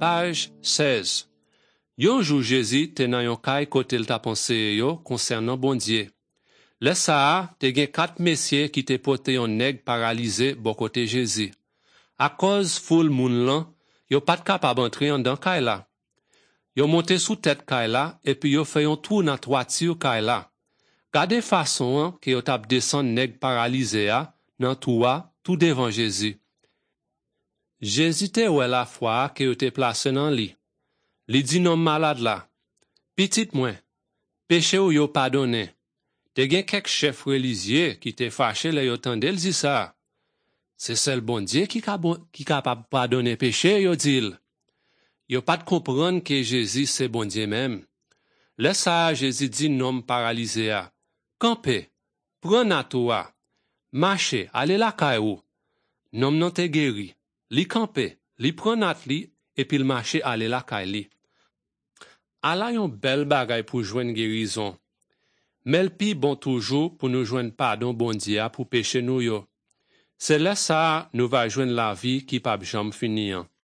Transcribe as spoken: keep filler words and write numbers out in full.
Page seize. Yon jou Jésus te nan yon kay kote l ta pense yo concernant bon Dieu. Le sa te gen quatre messieurs qui te pote yon nèg paralysé bon côté Jésus. À cause foule moun lan, yo pat capable entrer en dans kay la. Yo monté sous tête kay la et puis yo fait yon tour nan toiture kay la. Gade façon hein, que yo tap descend nèg paralysé a nan toua tout devant Jésus. Jésus te wè la foi que yo te placé nan li. Li di non malade la, petit mwen, péché ou yo pardonné. Te gen kek chef religieux qui te fâché le yo tande l di ça. C'est seul bon Dieu qui ka bon, qui capable pardonner péché yo dil. Yo pas de comprendre que Jésus c'est bon Dieu même. Le ça Jésus dit nom paralysé a, campé, prends na toi, marcher, aller la kay ou. Nom non te guéri, li campé, li prend nat li et puis le marcher aller la kay li. Ala yon bel bagay pour joindre guérison. Mais le pi bon toujours pour nous joindre pardon bon Dieu pour péché nous yo. C'est là ça nous va joindre la vie qui pas jamais finir.